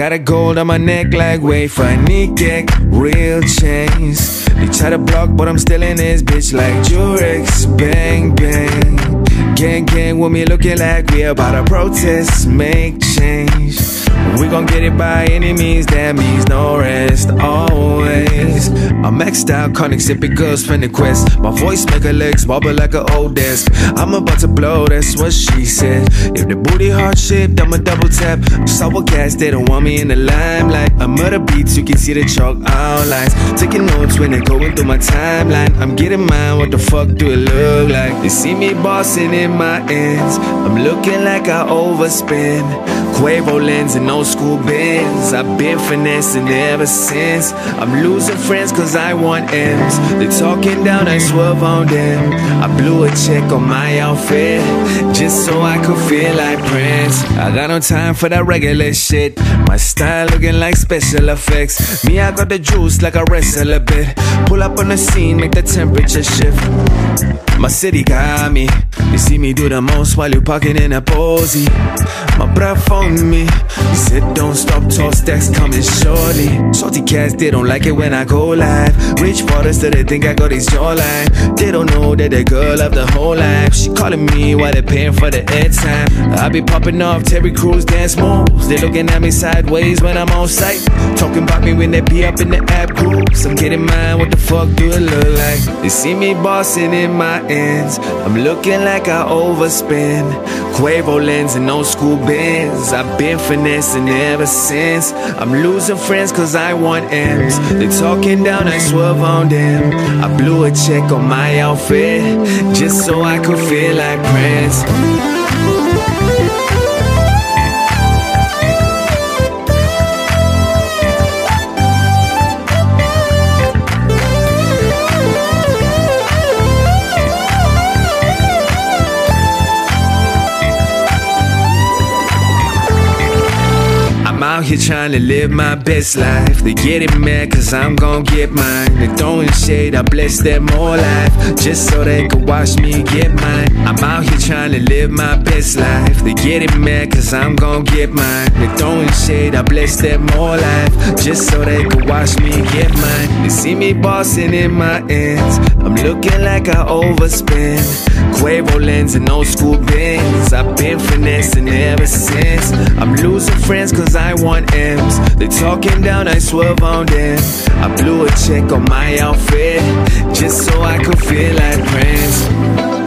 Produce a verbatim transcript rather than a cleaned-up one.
got a gold on my neck like wafer, Nikkei, real chains. They try to block, but I'm still in this bitch like Jurex, bang bang. Gang gang with me looking like we about to protest, make change. We gon' get it by any means, that means no rest, always. I'm maxed out, chronic sipping girls from the quest. My voice make her legs wobble like an old desk. I'm about to blow, that's what she said. If the booty heart shaped, I'ma double tap. Sour gas, they don't want me in the limelight. I'm murder beats, you can see the chalk outlines. Taking notes when they're going through my timeline. I'm getting mine, what the fuck do it look like? They see me bossing in my ends. I'm looking like I overspend. Quavo lens and old school bends. I've been finessing ever since. I'm losing friends cause I want M's. They talking down, I swerve on them. I blew a check on my outfit just so I could feel like Prince. I got no time for that regular shit. My style looking like special effects. Me, I got the juice like I wrestle a bit. Pull up on the scene, make the temperature shift. My city got me. You see me do the most while you parking in a posy. My breath on me. You said don't stop, tall stacks coming shortly. Salty cats, they don't like it when I go live. Rich fathers, so they think I got this jawline. They don't know that the girl of the whole life. She calling me while they paying for the airtime. I be popping off Terry Crews dance moves. They looking at me sideways when I'm on site. Talking about me when they be up in the app groups. I'm getting mine, what the fuck do it look like? They see me bossing in my ends. I'm looking like I overspend. Quavo lens and old school bends. I've been finessing ever since. I'm losing friends cause I want M's. They talking down, I swerve on them. I blew a check on my outfit just so I could feel like Prince. I'm out here trying to live my best life. They getting mad cause I'm gon' get mine. They throwing shade, I bless them more life just so they could watch me get mine. I'm out here trying to live my best life. They getting mad cause I'm gon' get mine. They throwing shade, I bless them more life just so they could watch me get mine. They see me bossing in my ends. I'm looking like I overspend. Quavo lens and old school bends. I've been finessing ever since. I'm losing friends cause I want M's. They talking down, I swerve on them. I blew a check on my outfit just so I could feel like Prince.